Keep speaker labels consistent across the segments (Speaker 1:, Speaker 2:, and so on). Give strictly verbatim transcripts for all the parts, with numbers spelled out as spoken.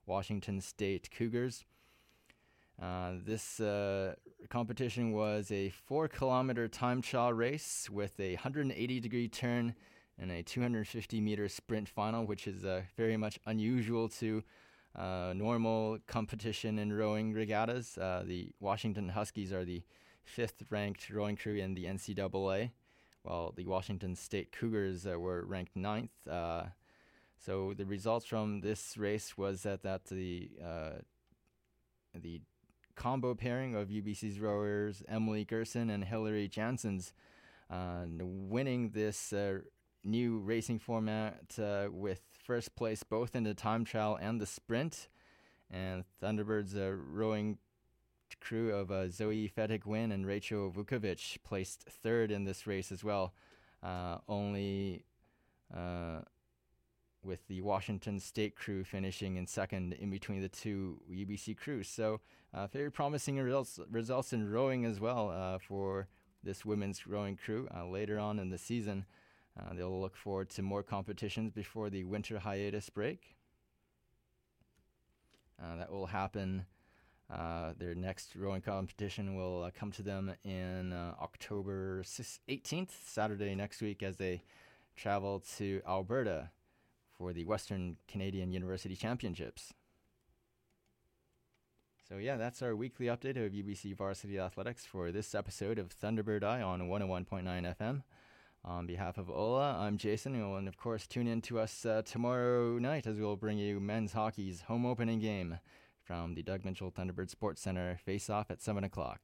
Speaker 1: Washington State Cougars. Uh, this uh, competition was a four-kilometer time trial race with a one hundred eighty degree turn and a two hundred fifty meter sprint final, which is uh, very much unusual to uh, normal competition in rowing regattas. Uh, the Washington Huskies are the fifth-ranked rowing crew in the N C double A, while the Washington State Cougars uh, were ranked ninth. Uh, so the results from this race was that, that the uh, the combo pairing of U B C's rowers Emily Gerson and Hillary Janssens uh, winning this uh, new racing format uh, with first place both in the time trial and the sprint. And Thunderbird's uh, rowing crew of uh, Zoe Fettig-Wynn and Rachel Vukovic placed third in this race as well, uh, only uh, with the Washington State crew finishing in second in between the two U B C crews. So uh, very promising results, results in rowing as well uh, for this women's rowing crew. Uh, later on in the season, uh, they'll look forward to more competitions before the winter hiatus break. Uh, that will happen. Uh, their next rowing competition will uh, come to them in uh, October eighteenth, Saturday next week, as they travel to Alberta for the Western Canadian University Championships. So yeah, that's our weekly update of U B C Varsity Athletics for this episode of Thunderbird Eye on one oh one point nine F M. On behalf of Ola, I'm Jason, and of course tune in to us uh, tomorrow night as we'll bring you men's hockey's home opening game from the Doug Mitchell Thunderbird Sports Center, face-off at seven o'clock.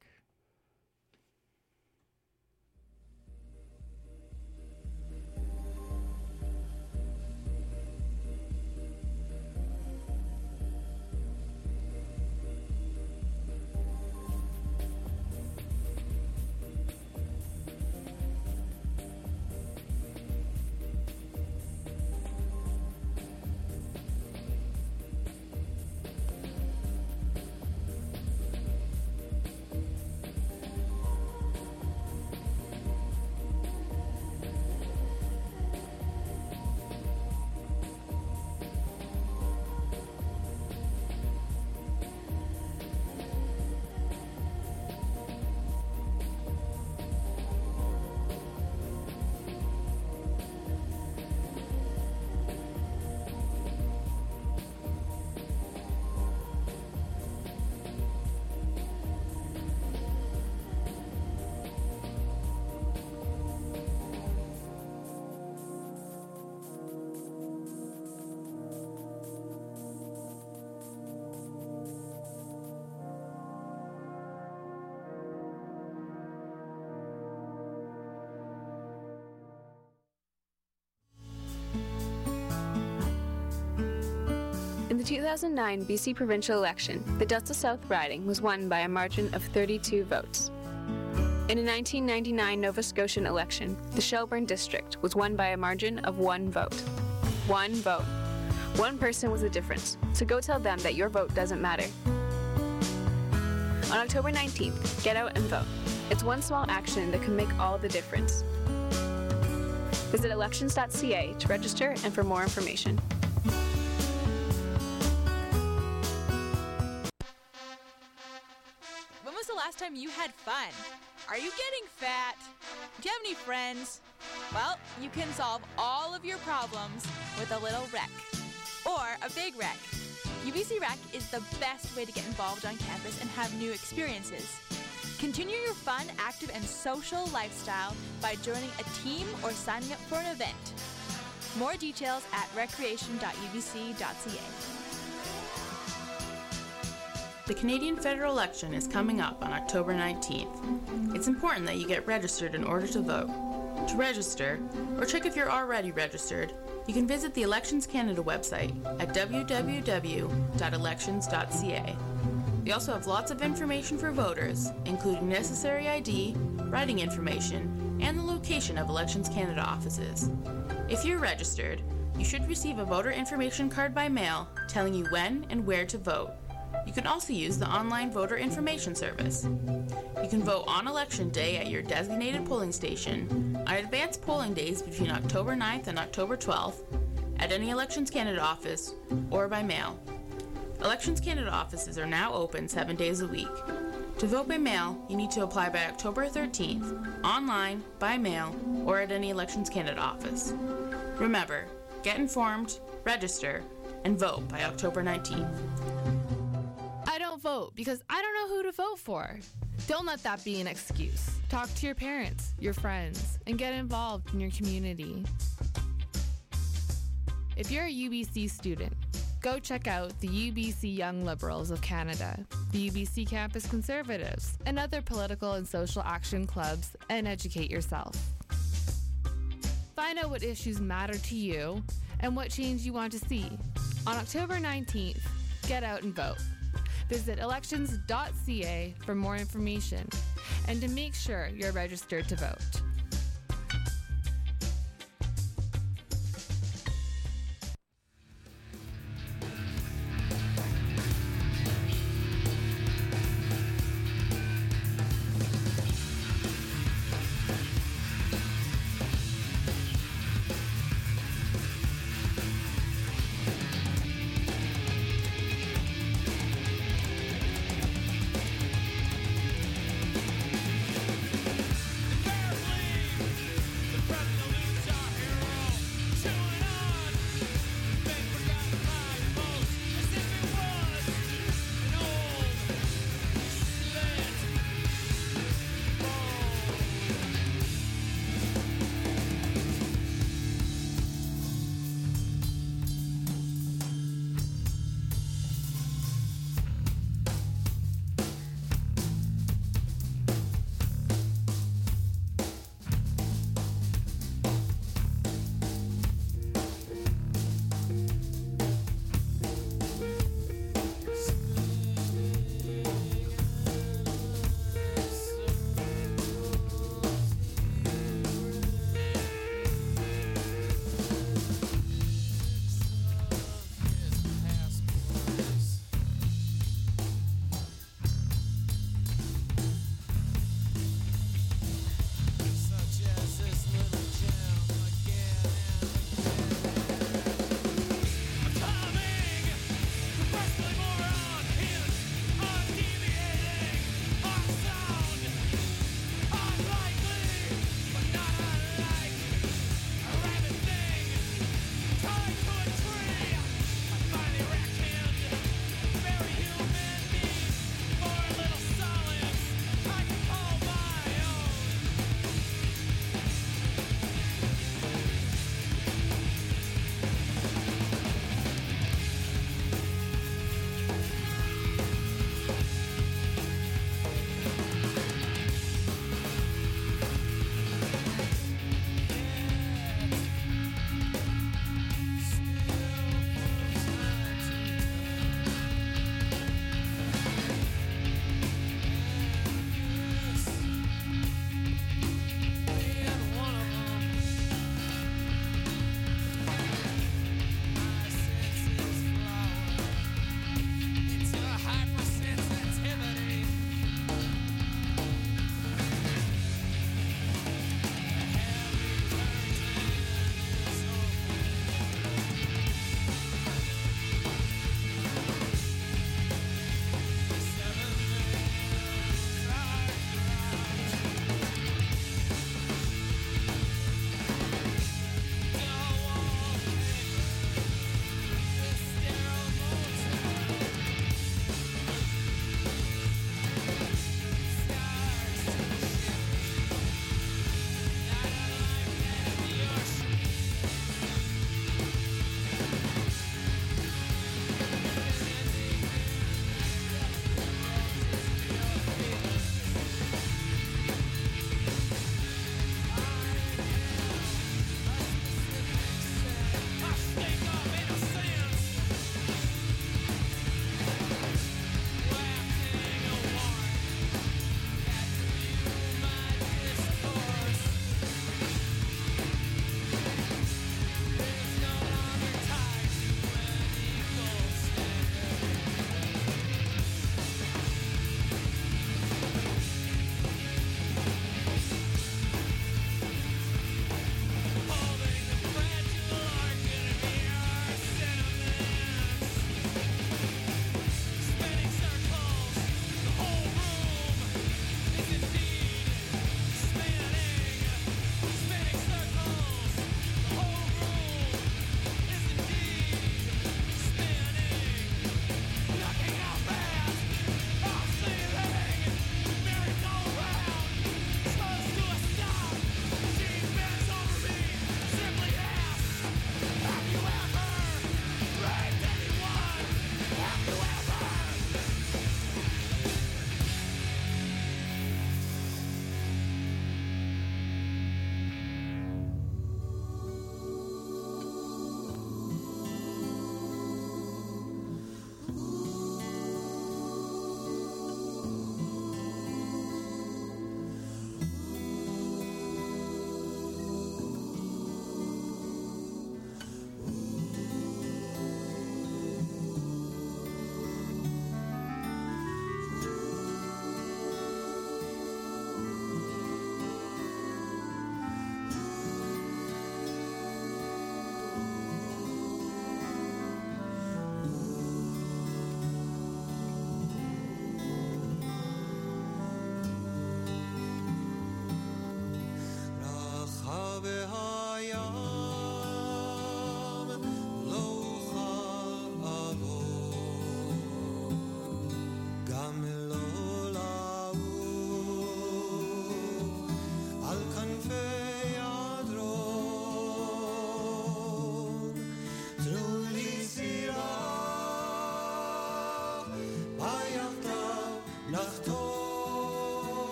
Speaker 2: In the two thousand nine B C provincial election, the Delta South riding was won by a margin of thirty-two votes. In a nineteen ninety-nine Nova Scotian election, the Shelburne district was won by a margin of one vote. One vote. One person was the difference, so go tell them that your vote doesn't matter. On October nineteenth, get out and vote. It's one small action that can make all the difference. Visit elections dot c a to register and for more information.
Speaker 3: When was the last time you had fun? Are you getting fat? Do you have any friends? Well, you can solve all of your problems with a little rec. Or a big rec. U B C Rec is the best way to get involved on campus and have new experiences. Continue your fun, active, and social lifestyle by joining a team or signing up for an event. More details at recreation dot u b c dot c a.
Speaker 4: The Canadian federal election is coming up on October nineteenth. It's important that you get registered in order to vote. To register, or check if you're already registered, you can visit the Elections Canada website at w w w dot elections dot c a. We also have lots of information for voters, including necessary I D, writing information, and the location of Elections Canada offices. If you're registered, you should receive a voter information card by mail telling you when and where to vote. You can also use the online voter information service. You can vote on election day at your designated polling station, on advanced polling days between October ninth and October twelfth, at any Elections Canada office, or by mail. Elections Canada offices are now open seven days a week. To vote by mail, you need to apply by October thirteenth, online, by mail, or at any Elections Canada office. Remember, get informed, register, and vote by October nineteenth.
Speaker 5: I don't vote because I don't know who to vote for. Don't let that be an excuse. Talk to your parents, your friends, and get involved in your community. If you're a U B C student, go check out the U B C Young Liberals of Canada, the U B C Campus Conservatives, and other political and social action clubs, and educate yourself. Find out what issues matter to you and what change you want to see. On October nineteenth, get out and vote. Visit elections dot c a for more information and to make sure you're registered to vote.
Speaker 6: Fair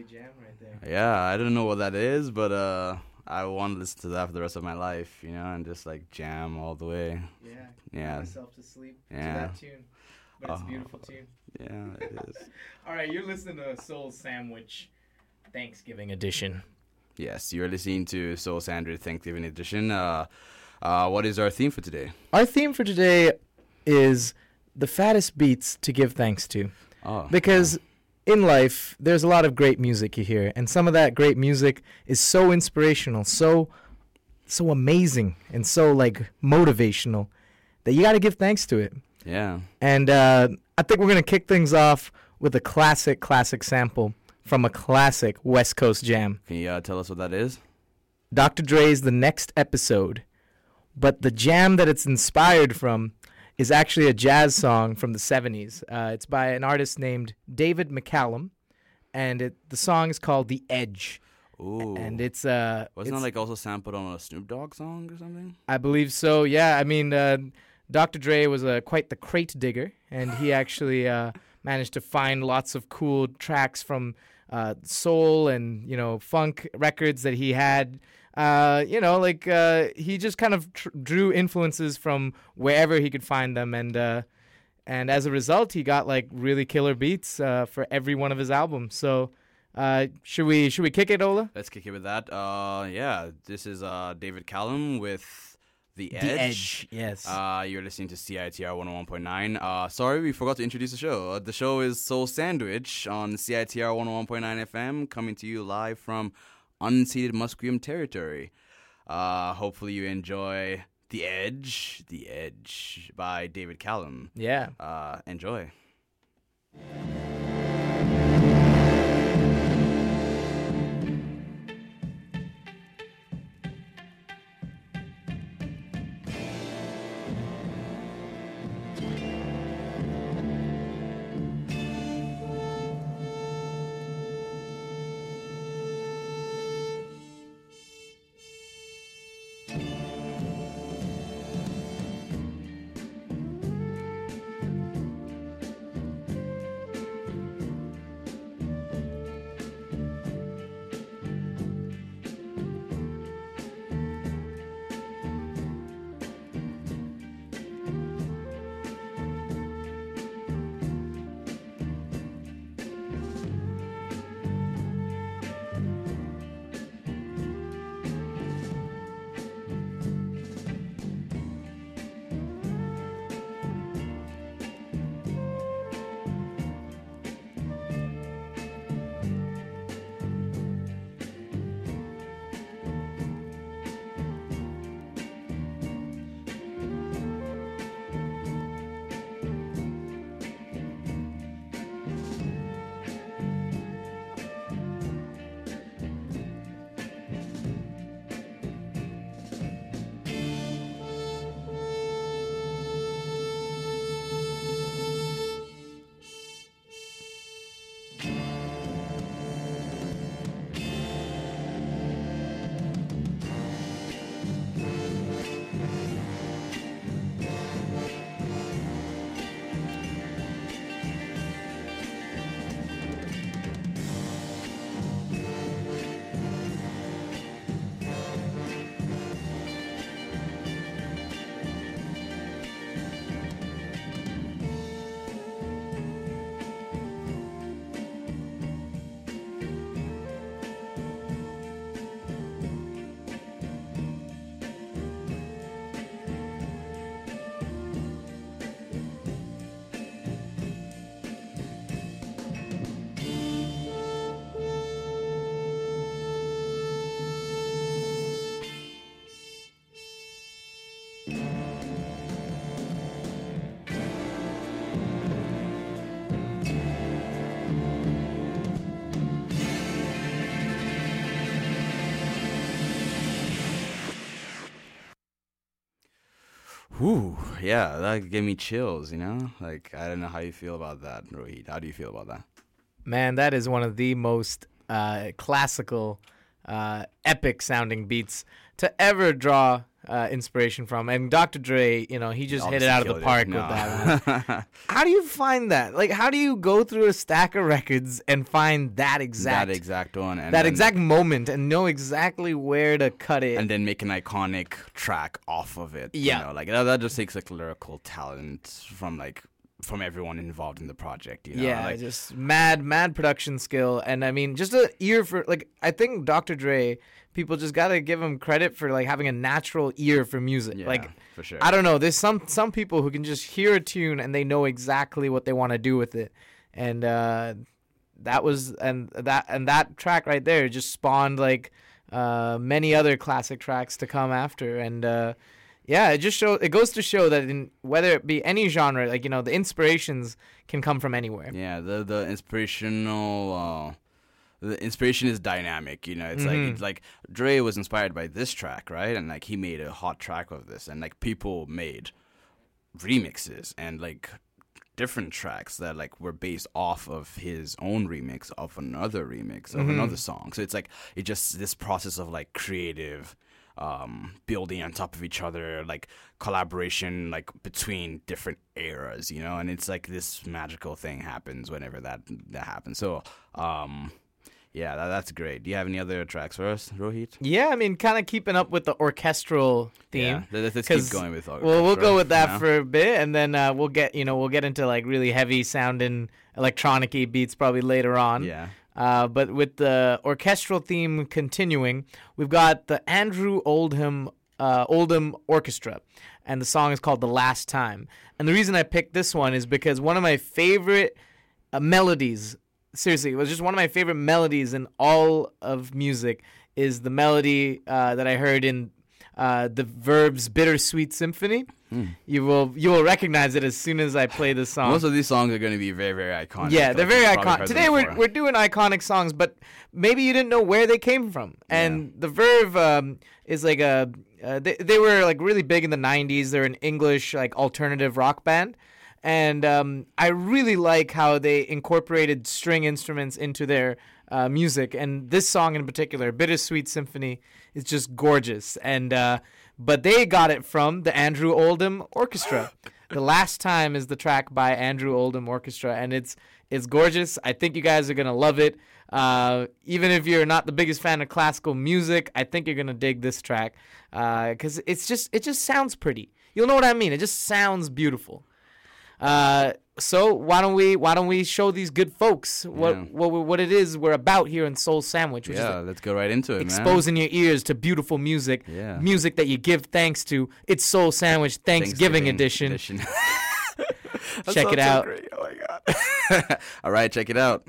Speaker 6: jam right there.
Speaker 7: Yeah, I don't know what that is, but uh, I want to listen to that for the rest of my life, you know, and just like jam all the way.
Speaker 6: Yeah.
Speaker 7: Yeah.
Speaker 6: Put myself to sleep
Speaker 7: Yeah.
Speaker 6: to that tune. But it's a
Speaker 7: Oh.
Speaker 6: beautiful tune.
Speaker 7: Yeah, it is.
Speaker 6: All right, you're listening to Soul Sandwich Thanksgiving edition.
Speaker 7: Yes, you're listening to Soul Sandwich Thanksgiving edition. Uh, uh, what is our theme for today?
Speaker 6: Our theme for today is the fattest beats to give thanks to.
Speaker 7: Oh,
Speaker 6: Because in life, there's a lot of great music you hear, and some of that great music is so inspirational, so so amazing, and so like motivational that you got to give thanks to it.
Speaker 7: yeah.
Speaker 6: And uh, I think we're gonna kick things off with a classic, classic sample from a classic West Coast jam.
Speaker 7: Can you uh, tell us what that is?
Speaker 6: Doctor Dre's The Next Episode, but the jam that it's inspired from is actually a jazz song from the seventies. Uh, it's by an artist named David McCallum, and it, the song is called The Edge.
Speaker 7: Ooh.
Speaker 6: And it's uh,
Speaker 7: Wasn't
Speaker 6: it's-
Speaker 7: that like also sampled on a Snoop Dogg song or something?
Speaker 6: I believe so. Yeah, I mean, uh, Doctor Dre was uh, quite the crate digger, and he actually uh, managed to find lots of cool tracks from uh, soul and you know funk records that he had. Uh, you know, like uh, he just kind of tr- drew influences from wherever he could find them, and uh, and as a result, he got like really killer beats uh, for every one of his albums. So, uh, should we should we kick it, Ola?
Speaker 7: Let's kick it with that. Uh, yeah, this is uh David Callum with The Edge.
Speaker 6: The Edge, yes.
Speaker 7: Uh, you're listening to C I T R one oh one point nine. Uh, sorry, we forgot to introduce the show. Uh, the show is Soul Sandwich on C I T R one oh one point nine F M, coming to you live from unceded Musqueam territory. Uh, hopefully you enjoy The Edge, The Edge by David Callum.
Speaker 6: Yeah.
Speaker 7: Uh, enjoy. Whew, yeah, that gave me chills, you know? Like, I don't know how you feel about that, Rohit. How do you feel about that?
Speaker 6: Man, that is one of the most uh, classical uh, epic sounding beats to ever draw uh, inspiration from. And Doctor Dre, you know, he just hit it out of the park with that one. How do you find that? Like, how do you go through a stack of records and find that exact
Speaker 7: that exact one, and
Speaker 6: that
Speaker 7: then,
Speaker 6: exact moment and know exactly where to cut it,
Speaker 7: and then make an iconic track off of it?
Speaker 6: Yeah.
Speaker 7: You know, like that, that just takes like lyrical talent from like from everyone involved in the project. You know,
Speaker 6: yeah,
Speaker 7: like,
Speaker 6: just mad, mad production skill, and I mean, just an ear for like. I think Doctor Dre. People just gotta give him credit for like having a natural ear for music.
Speaker 7: yeah,
Speaker 6: like
Speaker 7: for sure.
Speaker 6: I don't know. There's some some people who can just hear a tune and they know exactly what they want to do with it, and uh, that was and that and that track right there just spawned like uh, many other classic tracks to come after, and uh, yeah, it just show it goes to show that in whether it be any genre, like you know, the inspirations can come from anywhere.
Speaker 7: Yeah, the the inspirational. Uh, The inspiration is dynamic, you know. It's
Speaker 6: Mm-hmm.
Speaker 7: like it's like Dre was inspired by this track, right? And like he made a hot track of this, and like people made remixes and like different tracks that like were based off of his own remix of another remix of
Speaker 6: Mhm.
Speaker 7: another song. So it's like it just this process of like creative um building on top of each other, like collaboration like between different eras, you know. And it's like this magical thing happens whenever that that happens. So um yeah, that, that's great. Do you have any other tracks for us, Rohit?
Speaker 6: Yeah, I mean, kind of keeping up with the orchestral theme.
Speaker 7: Yeah, let's, let's
Speaker 6: 'Cause-
Speaker 7: keep going with all.
Speaker 6: Well, we'll go with that
Speaker 7: now.
Speaker 6: for a bit, and then uh, we'll get you know we'll get into like really heavy sounding electronic-y beats probably later on.
Speaker 7: Yeah.
Speaker 6: Uh, but with the orchestral theme continuing, we've got the Andrew Oldham uh, Oldham Orchestra, and the song is called "The Last Time." And the reason I picked this one is because one of my favorite uh, melodies. Seriously, it was just one of my favorite melodies in all of music is the melody uh, that I heard in uh, the Verb's Bittersweet Symphony.
Speaker 7: Mm.
Speaker 6: You will you will recognize it as soon as I play this song.
Speaker 7: Most of these songs are going to be very, very iconic.
Speaker 6: Yeah, they're
Speaker 7: Like,
Speaker 6: very
Speaker 7: you've probably
Speaker 6: iconic.
Speaker 7: heard
Speaker 6: Today
Speaker 7: them
Speaker 6: we're
Speaker 7: before.
Speaker 6: we're doing iconic songs, but maybe you didn't know where they came from. And the Verve um, is like a uh, they they were like really big in the nineties. They're an English like alternative rock band. And um, I really like how they incorporated string instruments into their uh, music. And this song in particular, Bittersweet Symphony, is just gorgeous. And uh, but they got it from the Andrew Oldham Orchestra. The Last Time is the track by Andrew Oldham Orchestra, and it's it's gorgeous. I think you guys are gonna love it. Uh, even if you're not the biggest fan of classical music, I think you're gonna dig this track because it's just it just sounds pretty. You'll know what I mean. It just sounds beautiful. Uh, so why don't we why don't we show these good folks what
Speaker 7: Yeah.
Speaker 6: what what it is we're about here in Soul Sandwich, which
Speaker 7: Yeah,
Speaker 6: is
Speaker 7: let's go right into it,
Speaker 6: exposing your ears to beautiful music,
Speaker 7: Yeah.
Speaker 6: music that you give thanks to. It's Soul Sandwich
Speaker 7: man.
Speaker 6: Thanksgiving, edition.
Speaker 7: That
Speaker 6: Check it
Speaker 7: sounds so
Speaker 6: out.
Speaker 7: great. Oh my god! All right, check it out.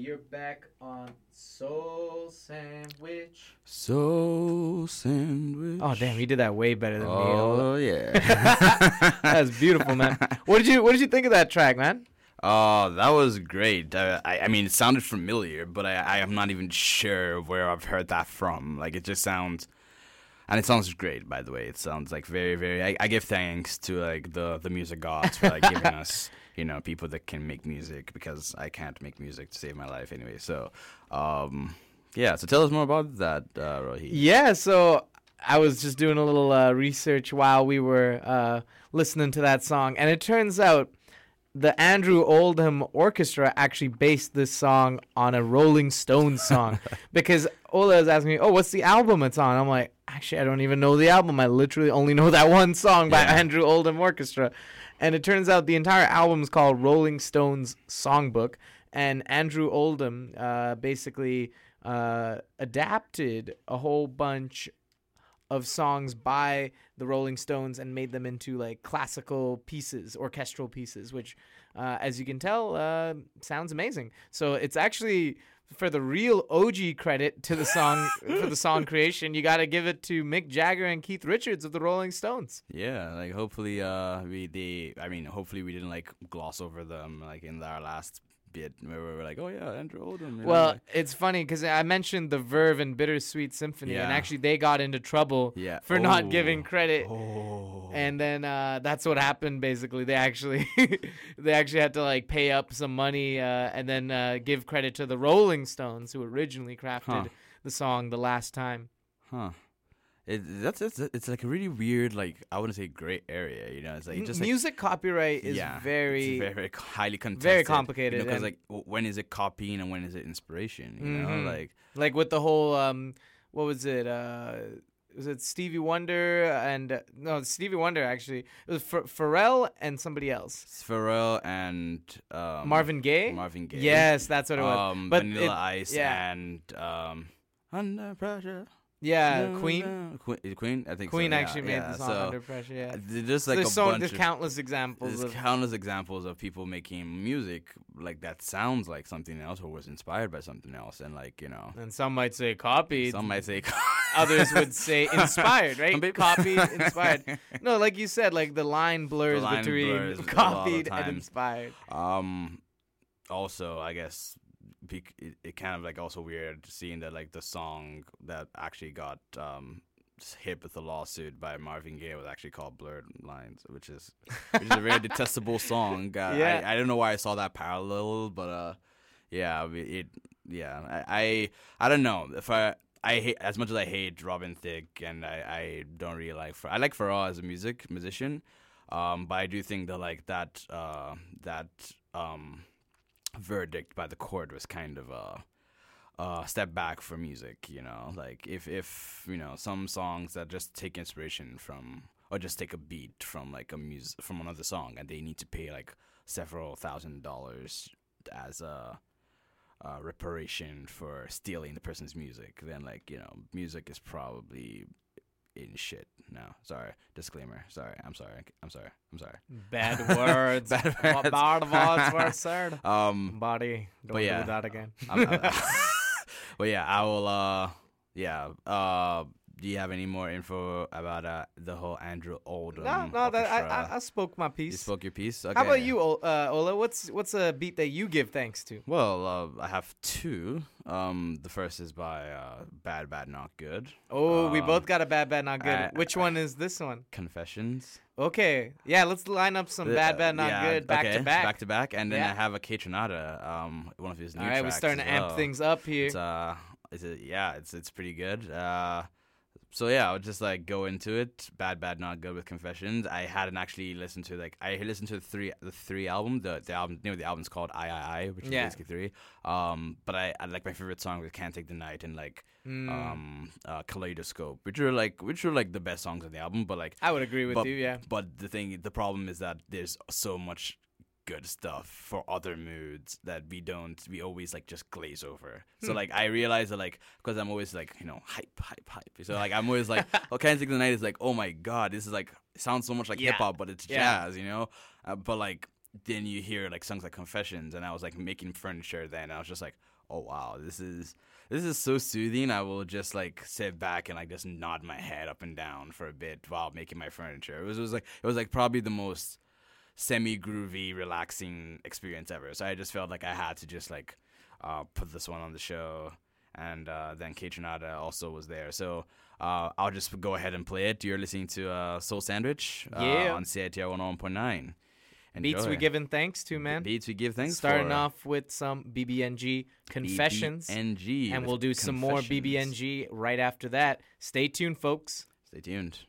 Speaker 6: you're back on Soul Sandwich.
Speaker 7: Soul Sandwich.
Speaker 6: Oh damn, you did that way better than me.
Speaker 7: Oh yeah.
Speaker 6: That's beautiful, man. What did you What did you think of that track, man?
Speaker 7: Oh, that was great. I, I, I mean, it sounded familiar, but I, I am not even sure where I've heard that from. Like, it just sounds, and it sounds great, by the way. It sounds like very, very. I, I give thanks to like the the music gods for like giving us, you know, people that can make music, because I can't make music to save my life anyway. So, um, yeah. So tell us more about that, uh, Rohit.
Speaker 6: Yeah. So I was just doing a little uh, research while we were uh, listening to that song, and it turns out the Andrew Oldham Orchestra actually based this song on a Rolling Stones song. Because Ola is asking me, oh, what's the album it's on? I'm like, actually, I don't even know the album. I literally only know that one song by
Speaker 7: Yeah.
Speaker 6: Andrew Oldham Orchestra. And it turns out the entire album is called Rolling Stones Songbook. And Andrew Oldham uh, basically uh, adapted a whole bunch of songs by the Rolling Stones and made them into like classical pieces, orchestral pieces, which, uh, as you can tell, uh, sounds amazing. So it's actually, for the real O G credit to the song, for the song creation, you got to give it to Mick Jagger and Keith Richards of the Rolling Stones.
Speaker 7: Yeah, like hopefully, uh, we they. I mean, hopefully we didn't like gloss over them like in our last bit where we were like, oh yeah, Andrew Oldham. You know,
Speaker 6: Well,
Speaker 7: like,
Speaker 6: it's funny because I mentioned the Verve and Bittersweet Symphony, and
Speaker 7: Yeah.
Speaker 6: actually they got into trouble
Speaker 7: yeah,
Speaker 6: for
Speaker 7: oh.
Speaker 6: not giving credit.
Speaker 7: Oh.
Speaker 6: And then uh, that's what happened. Basically, they actually they actually had to like pay up some money uh, and then uh, give credit to the Rolling Stones, who originally crafted
Speaker 7: Huh.
Speaker 6: the song "The Last Time."
Speaker 7: Huh. It, that's it's, it's like a really weird, like, I wouldn't say gray area, you know. It's like
Speaker 6: M-
Speaker 7: just like,
Speaker 6: Music copyright is
Speaker 7: yeah,
Speaker 6: very,
Speaker 7: it's very, very highly contested,
Speaker 6: very complicated,
Speaker 7: Because
Speaker 6: and-
Speaker 7: like, w- when is it copying and when is it inspiration? You
Speaker 6: Mhm.
Speaker 7: know, like
Speaker 6: like with the whole um, what was it? Uh, was it Stevie Wonder and uh, no Stevie Wonder actually? It was Ph- Pharrell and somebody else.
Speaker 7: Pharrell and um,
Speaker 6: Marvin Gaye.
Speaker 7: Marvin Gaye.
Speaker 6: Yes, that's what it was.
Speaker 7: Um,
Speaker 6: But
Speaker 7: Vanilla
Speaker 6: it-
Speaker 7: Ice
Speaker 6: yeah.
Speaker 7: and um, Under Pressure.
Speaker 6: Yeah,
Speaker 7: No,
Speaker 6: Queen.
Speaker 7: no. Queen. is it Queen. I think
Speaker 6: Queen
Speaker 7: so, yeah,
Speaker 6: actually made
Speaker 7: yeah.
Speaker 6: the song
Speaker 7: So,
Speaker 6: Under Pressure. Yeah.
Speaker 7: There's just like
Speaker 6: there's
Speaker 7: a
Speaker 6: so
Speaker 7: bunch
Speaker 6: there's
Speaker 7: of
Speaker 6: countless examples
Speaker 7: There's
Speaker 6: of
Speaker 7: countless examples of people making music like that sounds like something else or was inspired by something else, and like, you know,
Speaker 6: and some might say copied.
Speaker 7: some might say
Speaker 6: Others would say inspired, right?
Speaker 7: Some people-
Speaker 6: Copied, inspired. No, like you said, like the line blurs
Speaker 7: The line
Speaker 6: between
Speaker 7: blurs a lot of
Speaker 6: copied and
Speaker 7: times.
Speaker 6: inspired.
Speaker 7: Um, also, I guess bec- it, it kind of like also weird seeing that like the song that actually got um hit with the lawsuit by Marvin Gaye was actually called "Blurred Lines," which is which is a very detestable song. Uh,
Speaker 6: Yeah.
Speaker 7: I, I don't know why I saw that parallel, but uh, yeah, it, it yeah, I, I I don't know if I. I hate as much as I hate Robin Thicke, and I, I don't really like. I like Pharrell as a music musician, um, but I do think that like that uh, that um, verdict by the court was kind of a, a step back for music. You know, like if if you know some songs that just take inspiration from or just take a beat from like a mus from another song, and they need to pay like several thousand dollars as a Uh, reparation for stealing the person's music, then like, you know, music is probably in shit. No, sorry, disclaimer. Sorry, I'm sorry. I'm sorry. I'm sorry.
Speaker 6: Bad words.
Speaker 7: Bad
Speaker 6: Bad
Speaker 7: words.
Speaker 6: Bad words were said.
Speaker 7: Um,
Speaker 6: Body, don't
Speaker 7: but yeah.
Speaker 6: do that again.
Speaker 7: I'm, I'm, but yeah, I will. Uh, yeah. Uh, do you have any more info about uh, the whole Andrew Oldham?
Speaker 6: no, no, that, I,
Speaker 7: orchestra?
Speaker 6: I, I spoke my piece.
Speaker 7: You spoke your piece. Okay.
Speaker 6: How about you, O- uh, Ola? What's what's a beat that you give thanks to?
Speaker 7: Well, uh, I have two. Um, the first is by uh, Bad Bad Not Good.
Speaker 6: Oh, we
Speaker 7: Um,
Speaker 6: both got a bad, bad, not good.
Speaker 7: I-
Speaker 6: Which one is this one?
Speaker 7: Confessions.
Speaker 6: Okay, yeah, let's line up some
Speaker 7: Uh,
Speaker 6: bad, bad, not
Speaker 7: yeah,
Speaker 6: good, back
Speaker 7: okay,
Speaker 6: to back.
Speaker 7: back to back, and then
Speaker 6: Yeah.
Speaker 7: I have a Kaytranada, um, one of his new
Speaker 6: All right, we're
Speaker 7: tracks
Speaker 6: starting
Speaker 7: as
Speaker 6: to amp
Speaker 7: well.
Speaker 6: things up here.
Speaker 7: It's uh, it's a, yeah, it's it's pretty good. Uh, so yeah, I would just like go into it. Bad, bad, not good with Confessions. I hadn't actually listened to like I listened to the three the three album. The the album name of the album's called I I I, which is
Speaker 6: Yeah.
Speaker 7: basically three. Um, but I, I like my favorite song was Can't Take the Night and like
Speaker 6: Mm.
Speaker 7: um uh, Kaleidoscope, which are like which are like the best songs on the album. But like
Speaker 6: I would agree with
Speaker 7: but,
Speaker 6: you, yeah.
Speaker 7: But the thing, the problem is that there's so much good stuff for other moods that we don't, we always like just glaze over. So
Speaker 6: Hmm.
Speaker 7: like I realize that like, because I'm always like, you know, hype, hype, hype. So like I'm always like, oh, Can't Take the Night is like, oh my god, this is like, it sounds so much like
Speaker 6: Yeah.
Speaker 7: hip hop, but it's
Speaker 6: Yeah.
Speaker 7: jazz, you know. Uh, but like then you hear like songs like Confessions, and I was like making furniture then. And I was just like, oh wow, this is this is so soothing. I will just like sit back and like just nod my head up and down for a bit while making my furniture. It was, it was like it was like probably the most semi-groovy, relaxing experience ever. So I just felt like I had to just like uh, put this one on the show. And uh, then Kaytranada also was there. So uh, I'll just go ahead and play it. You're listening to uh, Soul Sandwich uh,
Speaker 6: Yeah.
Speaker 7: on C I T R one oh one point nine.
Speaker 6: Beats we giving thanks to, man.
Speaker 7: Beats we give thanks
Speaker 6: Starting
Speaker 7: for.
Speaker 6: off with some B B N G confessions.
Speaker 7: B B N G.
Speaker 6: And
Speaker 7: with
Speaker 6: we'll do some more B B N
Speaker 7: confessions.
Speaker 6: G right after that. Stay tuned, folks.
Speaker 7: Stay tuned.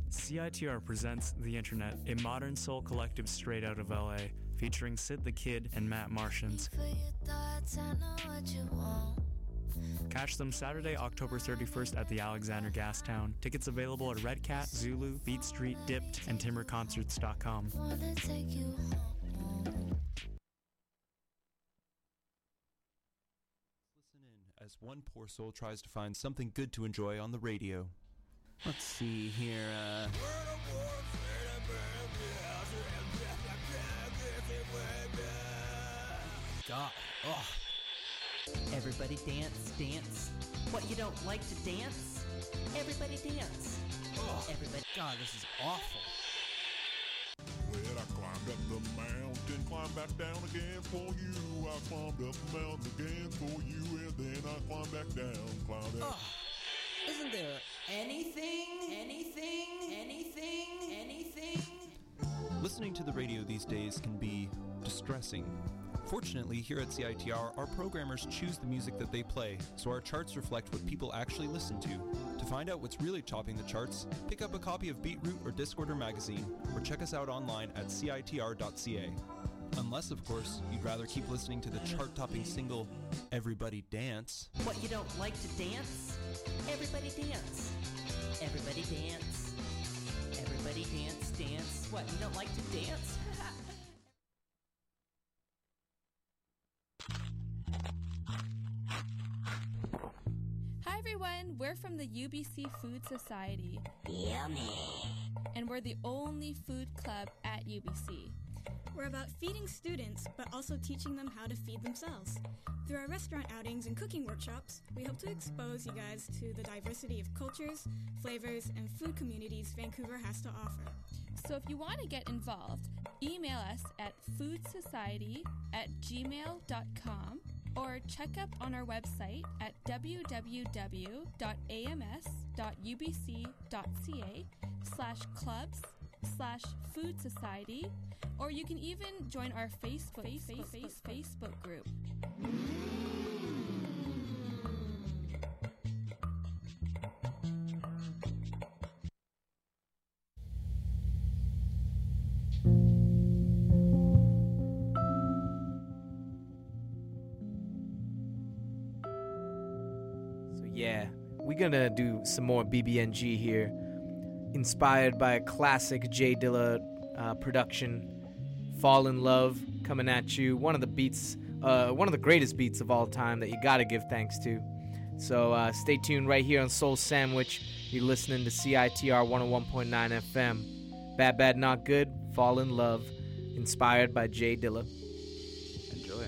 Speaker 8: C I T R presents The Internet, a modern soul collective straight out of L A, featuring Sid the Kid and Matt Martians. Catch them Saturday, October thirty-first at the Alexander Gastown. Tickets available at Red Cat, Zulu, Beat Street, Dipped, and timber concerts dot com.
Speaker 9: Listen in as one poor soul tries to find something good to enjoy on the radio. Let's see here, uh...
Speaker 10: God, ugh. Everybody dance, dance. What, you don't like to dance? Everybody dance.
Speaker 9: Ugh.
Speaker 10: Everybody...
Speaker 9: God, this is awful.
Speaker 11: Well, I climbed up the mountain, climbed back down again for you. I climbed up the mountain again for you, and then I climbed back down, climbed up.
Speaker 10: Ugh. Isn't there anything, anything, anything, anything?
Speaker 9: Listening to the radio these days can be distressing. Fortunately, here at C I T R, our programmers choose the music that they play, so our charts reflect what people actually listen to. To find out what's really topping the charts, pick up a copy of Beatroot or Discorder magazine, or check us out online at C I T R dot C A. Unless, of course, you'd rather keep listening to the chart-topping single, Everybody Dance.
Speaker 10: What, you don't like to dance? Everybody dance. Everybody dance. Everybody dance, dance. What, you don't like to dance?
Speaker 12: Hi everyone, we're from the U B C Food Society.
Speaker 13: Yummy.
Speaker 12: And we're the only food club at U B C.
Speaker 13: We're about feeding students, but also teaching them how to feed themselves. Through our restaurant outings and cooking workshops, we hope to expose you guys to the diversity of cultures, flavors, and food communities Vancouver has to offer.
Speaker 12: So if you want to get involved, email us at foodsociety at gmail dot com or check up on our website at w w w dot a m s dot u b c dot c a slash clubs slash food society, or you can even join our Facebook, Facebook, Facebook, Facebook group.
Speaker 6: So yeah, we're gonna do some more B B N G here, inspired by a classic Jay Dilla uh, production, Fall in Love, coming at you. One of the beats, uh, one of the greatest beats of all time that you gotta give thanks to. So uh, stay tuned right here on Soul Sandwich. You're listening to C I T R one oh one point nine F M. Bad Bad Not Good, Fall in Love, inspired by Jay Dilla.
Speaker 7: Enjoy.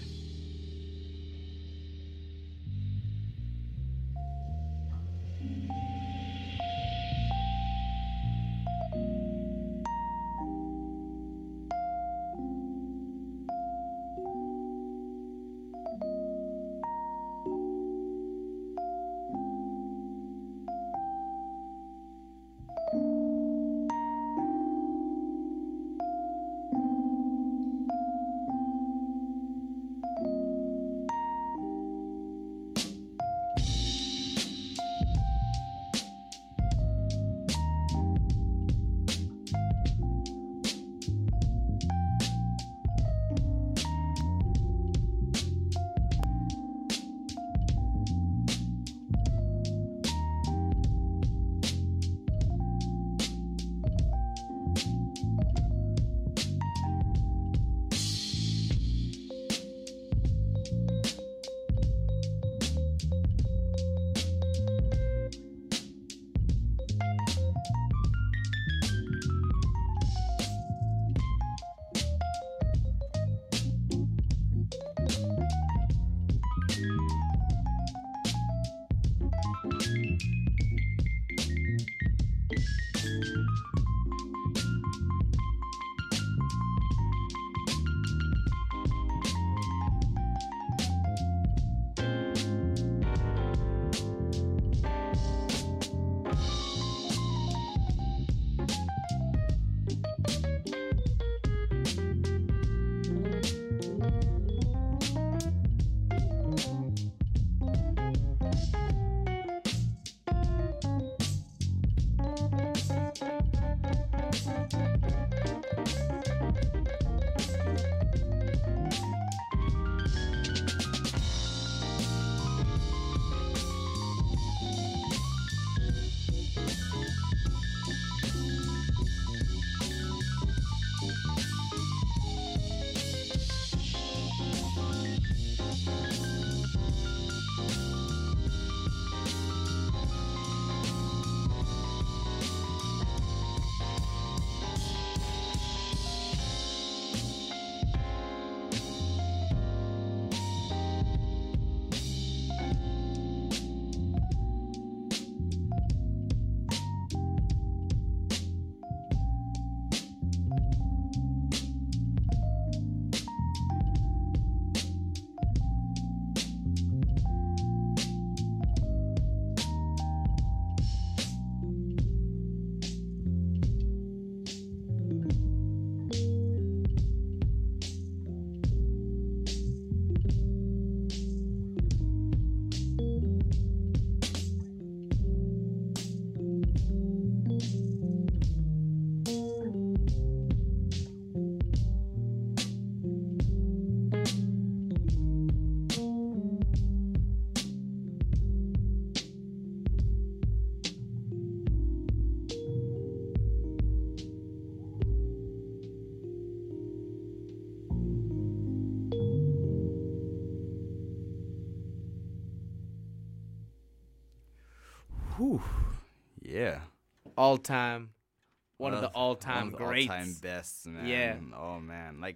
Speaker 7: Yeah.
Speaker 6: All time. One of the
Speaker 7: One
Speaker 6: all-time
Speaker 7: of the
Speaker 6: greats.
Speaker 7: all-time bests, man.
Speaker 6: Yeah.
Speaker 7: Oh man, like,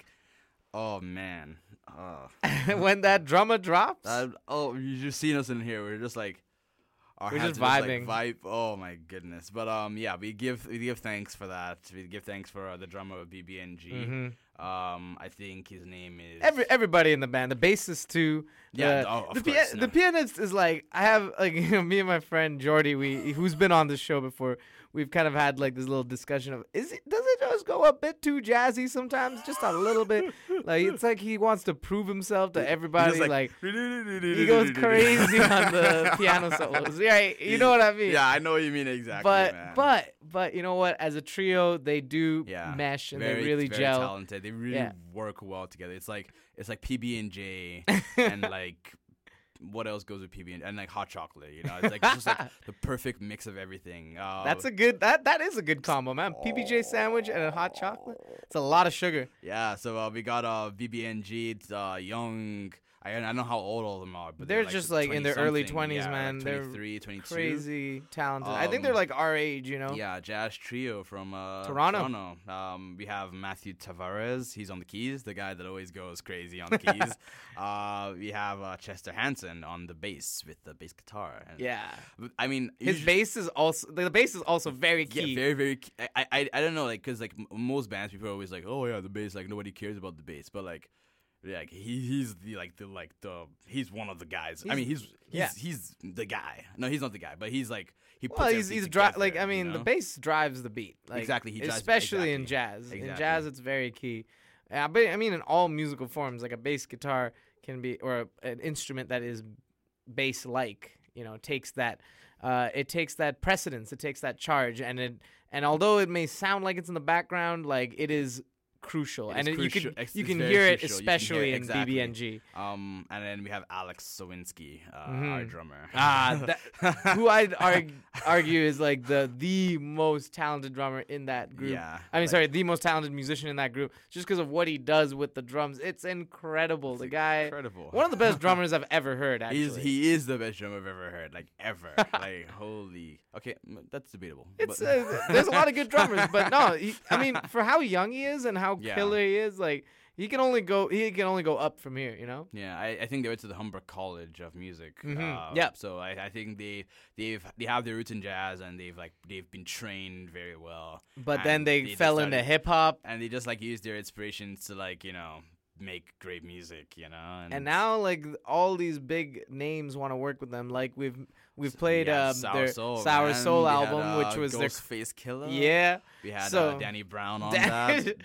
Speaker 7: oh man. Oh.
Speaker 6: When that drummer drops.
Speaker 7: Uh, oh, you just seen us in here. We're just like, our
Speaker 6: We're
Speaker 7: hands
Speaker 6: just
Speaker 7: are
Speaker 6: vibing.
Speaker 7: like, vibe. Oh my goodness. But um, yeah, we give we give thanks for that. We give thanks for uh, the drummer of B B N G.
Speaker 6: Mhm.
Speaker 7: Um, I think his name is
Speaker 6: Every everybody in the band, the bassist too.
Speaker 7: Yeah,
Speaker 6: the,
Speaker 7: oh, of
Speaker 6: the, pia-
Speaker 7: course,
Speaker 6: the
Speaker 7: no.
Speaker 6: pianist is like I have like you know, me and my friend Jordy, we who's been on this show before. We've kind of had like this little discussion of is it does it just go a bit too jazzy sometimes, just a little bit. Like it's like he wants to prove himself to everybody.
Speaker 7: like,
Speaker 6: Like, he goes crazy on the piano solos. Right, you know what I mean?
Speaker 7: Yeah, I know what you mean exactly.
Speaker 6: But
Speaker 7: man.
Speaker 6: but but you know what? As a trio, they do
Speaker 7: yeah,
Speaker 6: mesh and
Speaker 7: very,
Speaker 6: they really
Speaker 7: very
Speaker 6: gel.
Speaker 7: talented. They really
Speaker 6: Yeah.
Speaker 7: work well together. It's like it's like P B and J and like what else goes with P B and and like hot chocolate. You know, it's like it's just like the perfect mix of everything. Uh,
Speaker 6: That's a good that that is a good combo, man. P B J sandwich and a hot chocolate. It's a lot of sugar.
Speaker 7: Yeah, so uh, we got uh, B B N G, it's, uh, young. I, I don't know how old all of them are, but
Speaker 6: They're
Speaker 7: they're,
Speaker 6: just like in their early
Speaker 7: twenty-something.
Speaker 6: twenties,
Speaker 7: Yeah,
Speaker 6: man.
Speaker 7: like
Speaker 6: They're
Speaker 7: twenty-three, twenty-two.
Speaker 6: crazy talented. I think they're
Speaker 7: Um,
Speaker 6: like our age, you know.
Speaker 7: Yeah, jazz trio from uh,
Speaker 6: Toronto.
Speaker 7: Toronto. Um, we have Matthew Tavares. He's on the keys, the guy that always goes crazy on the keys. uh, we have uh, Chester Hansen on the bass with the bass guitar. And
Speaker 6: Yeah.
Speaker 7: I mean,
Speaker 6: His
Speaker 7: usually-
Speaker 6: bass is also the bass is also very key.
Speaker 7: Yeah, very, very. Key. I, I, I don't know, like, cause like m- most bands, people are always like, oh yeah, the bass, like nobody cares about the bass, but like, yeah, like he, he's the like the like the he's one of the guys. I
Speaker 6: He's-
Speaker 7: mean, he's he's,
Speaker 6: yeah.
Speaker 7: he's the guy. No, he's not the guy, but he's like he. Puts
Speaker 6: Well, he's
Speaker 7: everything
Speaker 6: he's dri-
Speaker 7: together,
Speaker 6: like I
Speaker 7: you
Speaker 6: mean the
Speaker 7: know?
Speaker 6: bass drives the beat. Like,
Speaker 7: Exactly, he drives-
Speaker 6: especially in
Speaker 7: exactly,
Speaker 6: jazz. In
Speaker 7: exactly.
Speaker 6: jazz, it's very key. Uh, but I mean, in all musical forms, like a bass guitar can be, or a, an instrument that is bass-like, you know, takes that. Uh, it takes that precedence. It takes that charge, and it and although it may sound like it's in the background, like it is crucial,
Speaker 7: It
Speaker 6: and
Speaker 7: is
Speaker 6: it, you
Speaker 7: crucial.
Speaker 6: can
Speaker 7: It's-
Speaker 6: you
Speaker 7: it's
Speaker 6: can
Speaker 7: very
Speaker 6: hear it,
Speaker 7: crucial. You can
Speaker 6: especially
Speaker 7: hear it,
Speaker 6: in
Speaker 7: exactly.
Speaker 6: B B N G.
Speaker 7: Um, and then we have Alex Sawinski, uh,
Speaker 6: Mhm.
Speaker 7: our drummer.
Speaker 6: Ah, that, who I'd arg- argue is like the the most talented drummer in that group.
Speaker 7: Yeah,
Speaker 6: I mean,
Speaker 7: like-
Speaker 6: sorry, the most talented musician in that group, just because of what he does with the drums. It's incredible. The guy,
Speaker 7: incredible.
Speaker 6: one of the best drummers I've ever heard. Actually,
Speaker 7: He's he is the best drummer I've ever heard, like ever. like holy. Okay, m- that's debatable.
Speaker 6: It's
Speaker 7: but-
Speaker 6: uh, there's a lot of good drummers, but no, he, I mean, for how young he is and how
Speaker 7: Yeah.
Speaker 6: killer he is, like he can only go he can only go up from here. You know.
Speaker 7: Yeah, I, I think they went to the Humber College of Music.
Speaker 6: Mhm.
Speaker 7: Uh,
Speaker 6: Yep.
Speaker 7: So I, I think they they've they have their roots in jazz and they've like they've been trained very well.
Speaker 6: But
Speaker 7: And
Speaker 6: then they,
Speaker 7: just
Speaker 6: fell into
Speaker 7: started-
Speaker 6: hip hop,
Speaker 7: and they just like used their inspirations to like you know make great music, you know. And,
Speaker 6: and now like all these big names want to work with them. Like we've we've played
Speaker 7: yeah,
Speaker 6: um,
Speaker 7: Sour
Speaker 6: their
Speaker 7: Soul,
Speaker 6: Sour
Speaker 7: man.
Speaker 6: Soul
Speaker 7: We had,
Speaker 6: album,
Speaker 7: uh,
Speaker 6: which was their
Speaker 7: Ghostface Killer.
Speaker 6: Yeah.
Speaker 7: We had
Speaker 6: So-
Speaker 7: uh, Danny Brown on
Speaker 6: Dan-
Speaker 7: that.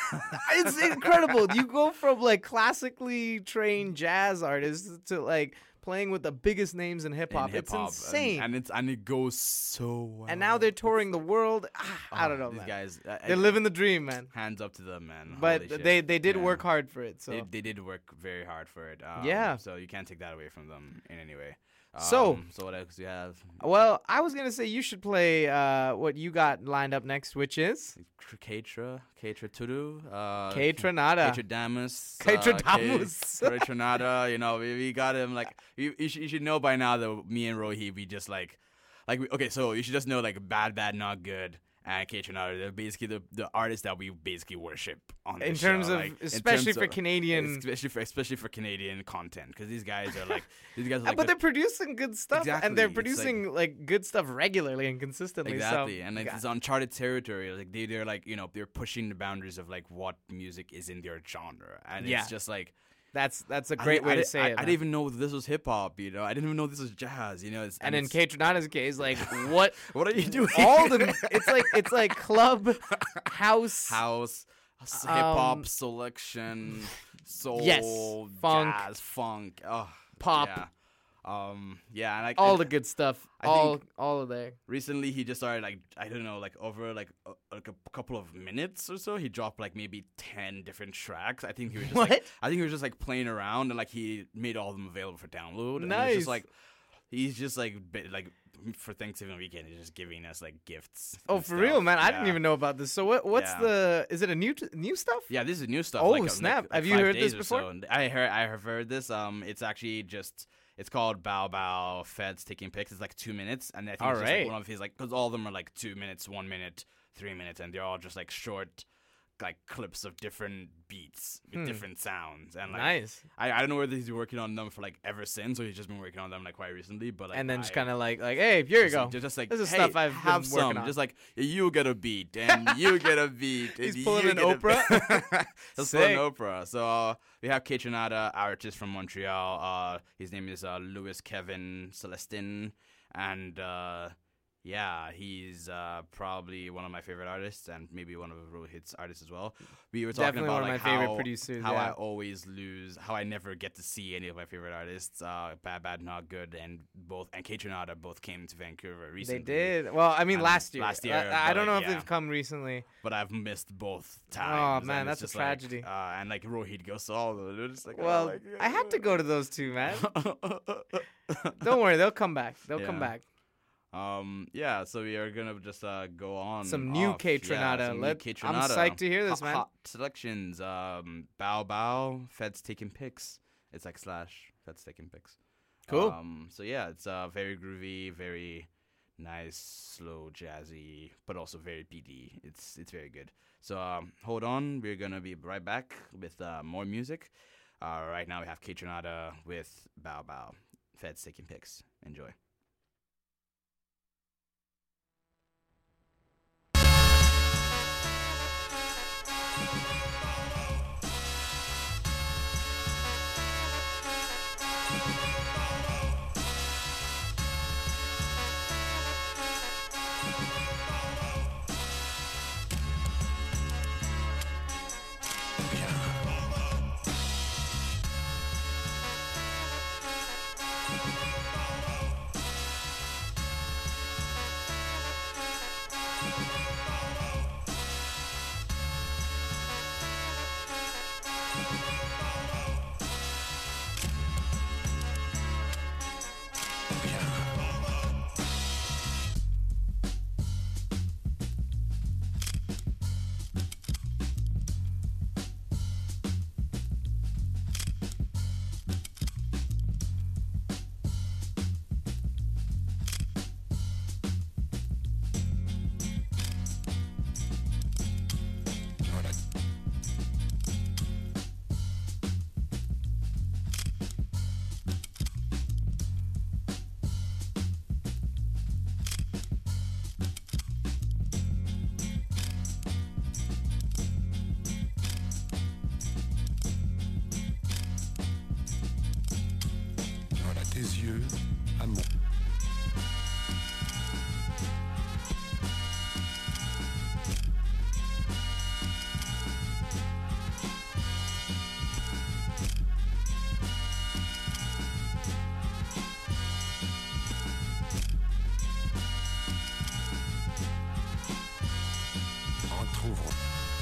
Speaker 6: It's incredible. You go from like classically trained jazz artists to like playing with the biggest names in hip hop.
Speaker 7: In
Speaker 6: It's
Speaker 7: hip-hop,
Speaker 6: insane.
Speaker 7: and, and it's and it goes so well.
Speaker 6: And now they're touring the world. Ah, I don't
Speaker 7: Oh,
Speaker 6: know,
Speaker 7: these
Speaker 6: man.
Speaker 7: guys. uh,
Speaker 6: They're
Speaker 7: uh,
Speaker 6: living the dream, man.
Speaker 7: Hands up to them, man.
Speaker 6: But
Speaker 7: Holy shit.
Speaker 6: they they did
Speaker 7: Yeah.
Speaker 6: work hard for it. So
Speaker 7: They, they did work very hard for it. Um,
Speaker 6: Yeah.
Speaker 7: So you can't take that away from them in any way.
Speaker 6: So-
Speaker 7: Um, so what else do you have?
Speaker 6: well, I was gonna say you should play uh, what you got lined up next, which is
Speaker 7: Keitra, Keitra Tudu, uh,
Speaker 6: Keitra Nada.
Speaker 7: Keitra Damus,
Speaker 6: Keitra
Speaker 7: uh, Ke-
Speaker 6: Damus.
Speaker 7: Keitra Nada. You know, we, we got him like you. You should, you should know by now that me and Rohi, we just like, like we, okay. So you should just know like bad, bad, not good. And Keitra Nada, they're basically the, the artists that we basically worship on
Speaker 6: In
Speaker 7: this
Speaker 6: terms
Speaker 7: show.
Speaker 6: of-
Speaker 7: like, in
Speaker 6: especially
Speaker 7: terms
Speaker 6: for
Speaker 7: of-
Speaker 6: Canadian-
Speaker 7: especially for especially for Canadian content, because these guys are like these guys are
Speaker 6: Uh,
Speaker 7: like
Speaker 6: but
Speaker 7: the-
Speaker 6: they're producing good stuff,
Speaker 7: Exactly.
Speaker 6: and they're
Speaker 7: It's like-
Speaker 6: producing like, good stuff regularly and consistently.
Speaker 7: Exactly,
Speaker 6: so,
Speaker 7: and like,
Speaker 6: God.
Speaker 7: it's uncharted territory. Like they, they're like you know they're pushing the boundaries of like what music is in their genre, and
Speaker 6: Yeah.
Speaker 7: it's just like
Speaker 6: that's that's a
Speaker 7: I
Speaker 6: great
Speaker 7: di-
Speaker 6: way
Speaker 7: I
Speaker 6: to
Speaker 7: di-
Speaker 6: say
Speaker 7: I,
Speaker 6: it.
Speaker 7: I
Speaker 6: man.
Speaker 7: didn't even know this was hip hop. You know, I didn't even know this was jazz. You know, it's,
Speaker 6: And in
Speaker 7: it's-
Speaker 6: Kate Renata's case, like what?
Speaker 7: What are you doing?
Speaker 6: All the it's like it's like club, house,
Speaker 7: house, hip
Speaker 6: Um,
Speaker 7: hop selection, soul,
Speaker 6: yes, funk,
Speaker 7: jazz, funk, oh,
Speaker 6: pop.
Speaker 7: Yeah. Um, yeah, and like
Speaker 6: all
Speaker 7: and
Speaker 6: the good stuff.
Speaker 7: I
Speaker 6: all
Speaker 7: think
Speaker 6: all of there.
Speaker 7: recently he just started like I don't know like over like a, like a couple of minutes or so he dropped like maybe ten different tracks. I think he was just like
Speaker 6: What?
Speaker 7: I think he was just like playing around and like he made all of them available for download. And it's
Speaker 6: Nice.
Speaker 7: just like he's just like bi- like for Thanksgiving weekend he's just giving us like gifts.
Speaker 6: Oh,
Speaker 7: and
Speaker 6: for real,
Speaker 7: stuff.
Speaker 6: man! I
Speaker 7: Yeah.
Speaker 6: didn't even know about this. So what? What's
Speaker 7: Yeah.
Speaker 6: the? Is it a new t- new stuff?
Speaker 7: Yeah, this is new stuff.
Speaker 6: Oh,
Speaker 7: like, uh,
Speaker 6: snap.
Speaker 7: like- like
Speaker 6: Have you
Speaker 7: five
Speaker 6: heard
Speaker 7: days
Speaker 6: this
Speaker 7: or
Speaker 6: before?
Speaker 7: so. And I heard I have heard this. Um, it's actually just It's called Bao Bao Feds Taking Pics. It's like two minutes, and I think
Speaker 6: All
Speaker 7: it's just like
Speaker 6: right.
Speaker 7: one of his like because all of them are like two minutes, one minute, three minutes, and they're all just like short, like clips of different beats with
Speaker 6: Hmm.
Speaker 7: different sounds. And like,
Speaker 6: Nice.
Speaker 7: I, I don't know whether he's been working on them for like ever since, or he's just been working on them like quite recently. But like,
Speaker 6: and then just
Speaker 7: I-
Speaker 6: kind of like, like, hey, here you
Speaker 7: just,
Speaker 6: go.
Speaker 7: like- Just like,
Speaker 6: this is
Speaker 7: hey,
Speaker 6: stuff I've
Speaker 7: have
Speaker 6: been
Speaker 7: some.
Speaker 6: working on.
Speaker 7: Just like you get a beat and you get a beat.
Speaker 6: He's
Speaker 7: and
Speaker 6: pulling
Speaker 7: you
Speaker 6: an
Speaker 7: get a
Speaker 6: Oprah?
Speaker 7: beat. Just pulling Oprah. So uh, we have Kate Trinata, artist from Montreal. Uh, his name is uh, Louis Kevin Celestin, and uh, yeah, he's uh, probably one of my favorite artists, and maybe one of Rohit's artists as well. We were talking
Speaker 6: Definitely
Speaker 7: about
Speaker 6: one of
Speaker 7: like
Speaker 6: my favorite
Speaker 7: how,
Speaker 6: producers,
Speaker 7: how
Speaker 6: yeah.
Speaker 7: I always lose, how I never get to see any of my favorite artists. Uh, Bad Bad Not Good, and both and Kate Trinata both came to Vancouver recently.
Speaker 6: They did. Well, I mean,
Speaker 7: And
Speaker 6: last year.
Speaker 7: Last year.
Speaker 6: I, I
Speaker 7: but,
Speaker 6: don't know
Speaker 7: like,
Speaker 6: if
Speaker 7: yeah.
Speaker 6: they've come recently.
Speaker 7: But I've missed both times.
Speaker 6: Oh man,
Speaker 7: and it's
Speaker 6: that's a
Speaker 7: just like,
Speaker 6: tragedy.
Speaker 7: uh, and like Rohit Gosal, it's just like,
Speaker 6: well,
Speaker 7: oh my God.
Speaker 6: I had to go to those two, man. Don't worry, they'll come back. They'll come
Speaker 7: Yeah.
Speaker 6: back.
Speaker 7: Um, yeah, so we are gonna just uh, go on.
Speaker 6: Some new
Speaker 7: off.
Speaker 6: Kate
Speaker 7: Yeah,
Speaker 6: Trinata.
Speaker 7: some new
Speaker 6: Let-
Speaker 7: Kate
Speaker 6: I'm
Speaker 7: Trinata.
Speaker 6: psyched to hear this,
Speaker 7: hot,
Speaker 6: man.
Speaker 7: Hot selections. Um, Bao Bao, Feds Taking Pics. It's like slash Feds Taking Pics.
Speaker 6: Cool.
Speaker 7: Um, so yeah, it's uh very groovy, very nice, slow, jazzy, but also very beaty. It's it's very good. So um, hold on, we're gonna be right back with uh, more music. Uh, right now we have Kate Trinata with Bao Bao, Feds Taking Pics. Enjoy.
Speaker 11: Voilà tes yeux, amour. Retrouve.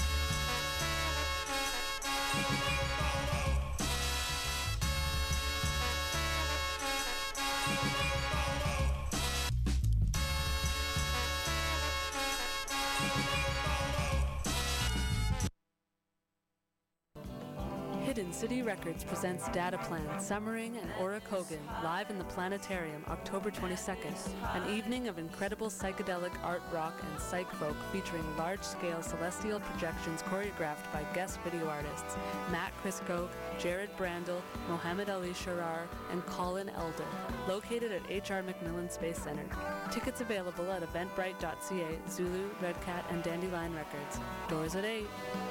Speaker 14: Hidden City Records presents Data Plan, Summering and Aura Kogan live in the Planetarium October twenty-second. An evening of incredible psychedelic art rock and psych folk featuring large-scale celestial projections choreographed by guest video artists Matt Crisco, Jared Brandel, Mohammed Ali Sharar, and Colin Elder. Located at H R McMillan Space Center. Tickets available at eventbrite dot c a, Zulu, Red Cat, and Dandelion Records. Doors at eight.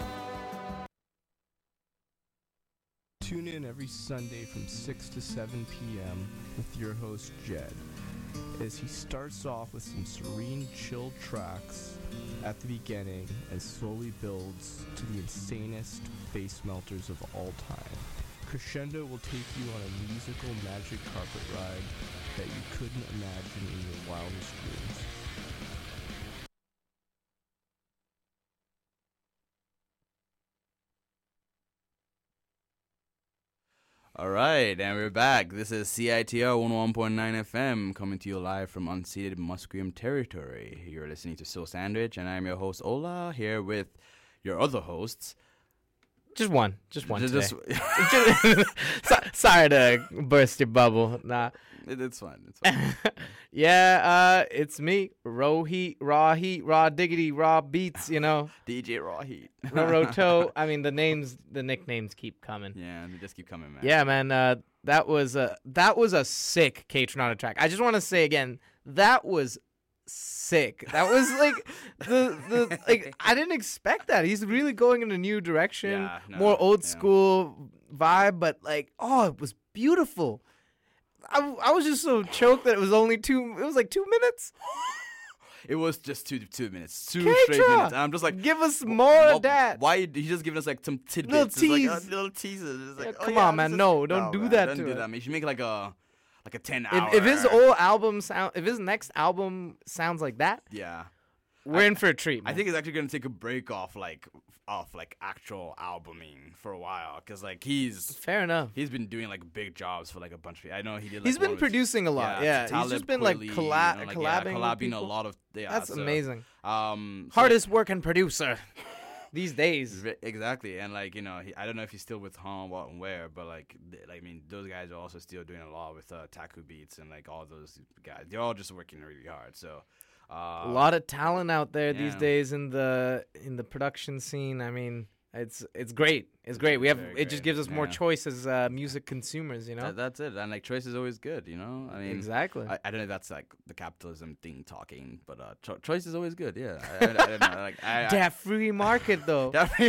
Speaker 15: Tune in every Sunday from six to seven p.m. with your host Jed as he starts off with some serene, chill tracks at the beginning and slowly builds to the insanest bass melters of all time. Crescendo will take you on a musical magic carpet ride that you couldn't imagine in your wildest dreams.
Speaker 7: All right, and we're back. This is C I T R one oh one point nine F M coming to you live from unceded Musqueam territory. You're listening to Soul Sandwich, and I'm your host Ola here with your other hosts,
Speaker 6: Just one. Just one
Speaker 7: Just-
Speaker 6: today. Just- so- sorry to burst your bubble. Nah.
Speaker 7: It, it's fine. It's fine.
Speaker 6: yeah, uh, it's me. Raw Heat, Raw Heat, Raw Diggity, Raw Beats, you know.
Speaker 7: D J Raw Heat.
Speaker 6: Roto. I mean, the names, the nicknames keep coming.
Speaker 7: Yeah, they just keep coming, man.
Speaker 6: Yeah, man. Uh, that was a that was a sick K Tronado track. I just want to say again, that was sick. That was like the the like I didn't expect that. He's really going in a new direction,
Speaker 7: Yeah, no,
Speaker 6: more old
Speaker 7: yeah.
Speaker 6: school vibe, but like oh, it was beautiful. I, I was just so choked that it was only two. It was like two minutes.
Speaker 7: It was just two two minutes, two
Speaker 6: K-Tra,
Speaker 7: straight minutes. And I'm just like,
Speaker 6: give us
Speaker 7: wh-
Speaker 6: more
Speaker 7: wh-
Speaker 6: of that.
Speaker 7: Why he's just giving us like some tidbits,
Speaker 6: Little
Speaker 7: It's like,
Speaker 6: tease.
Speaker 7: uh, little teasers. It's like,
Speaker 6: Yeah,
Speaker 7: oh,
Speaker 6: come
Speaker 7: yeah,
Speaker 6: on,
Speaker 7: this
Speaker 6: man.
Speaker 7: is-
Speaker 6: No, don't do
Speaker 7: man,
Speaker 6: that
Speaker 7: Don't
Speaker 6: to
Speaker 7: do
Speaker 6: it.
Speaker 7: that, man. You should make like a like a ten
Speaker 6: If,
Speaker 7: hour.
Speaker 6: if his old album sound, if his next album sounds like that,
Speaker 7: yeah,
Speaker 6: we're in for a treat.
Speaker 7: I
Speaker 6: man.
Speaker 7: think he's actually gonna take a break off like off like actual albuming for a while because like he's
Speaker 6: fair enough.
Speaker 7: He's been doing like big jobs for like a bunch of. I know he did. Like,
Speaker 6: He's been
Speaker 7: one with-
Speaker 6: producing a lot, yeah. He's
Speaker 7: Talib
Speaker 6: just been, like,
Speaker 7: Kweli,
Speaker 6: colla-
Speaker 7: you know, like,
Speaker 6: collabing
Speaker 7: yeah,
Speaker 6: with
Speaker 7: collabing
Speaker 6: people.
Speaker 7: a lot of. Yeah,
Speaker 6: That's
Speaker 7: so,
Speaker 6: amazing.
Speaker 7: Um, so-
Speaker 6: Hardest working producer these days.
Speaker 7: Re- Exactly, and like you know, he, I don't know if he's still with Hon, what and where, but like, th- like I mean, those guys are also still doing a lot with uh, Taku Beats and like all those guys. They're all just working really hard. So uh,
Speaker 6: A lot of talent out there these
Speaker 7: yeah.
Speaker 6: days in the in the production scene. I mean, it's it's great. It's great. We have
Speaker 7: very
Speaker 6: it just
Speaker 7: great,
Speaker 6: gives us more
Speaker 7: yeah.
Speaker 6: choice as uh, music consumers. You know.
Speaker 7: That, that's it, and like choice is always good. You know, I mean,
Speaker 6: Exactly.
Speaker 7: I, I don't know if that's like the capitalism thing talking, but uh, cho- choice is always good. Yeah, I, I, I don't know. Like, I, I,
Speaker 6: That free market though.
Speaker 7: That free-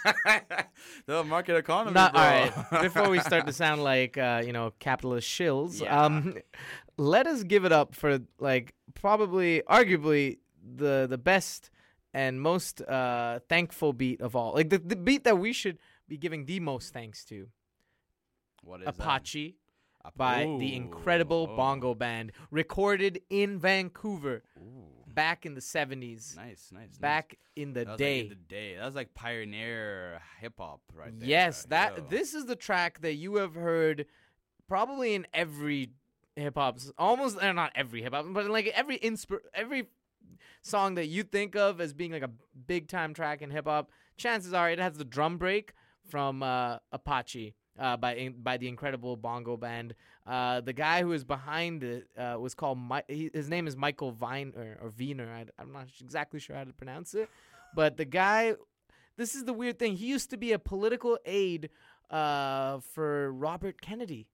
Speaker 7: the market economy.
Speaker 6: Not,
Speaker 7: bro.
Speaker 6: all right. Before we start to sound like uh, you know capitalist shills,
Speaker 7: Yeah.
Speaker 6: um, let us give it up for like probably, arguably the the best and most uh, thankful beat of all. Like the, the beat that we should be giving the most thanks to.
Speaker 7: What is that?
Speaker 6: Apache
Speaker 7: Ap-
Speaker 6: by the
Speaker 7: Ooh,
Speaker 6: incredible
Speaker 7: oh.
Speaker 6: bongo band, recorded in Vancouver back in the seventies.
Speaker 7: Nice, nice. nice.
Speaker 6: Back in the
Speaker 7: That was,
Speaker 6: day.
Speaker 7: Like, in the day. That was like pioneer hip hop, right there.
Speaker 6: Yes, that
Speaker 7: Yo.
Speaker 6: this is the track that you have heard probably in every hip hop, almost uh, not every hip hop, but in like every inspir- every song that you think of as being like a big time track in hip hop. Chances are it has the drum break from uh, Apache uh, by in, by the incredible bongo band. Uh, the guy who is behind it uh, was called Mi- he, his name is Michael Vine or, or Wiener. I, I'm not exactly sure how to pronounce it, but the guy. This is the weird thing. He used to be a political aide uh, for Robert Kennedy.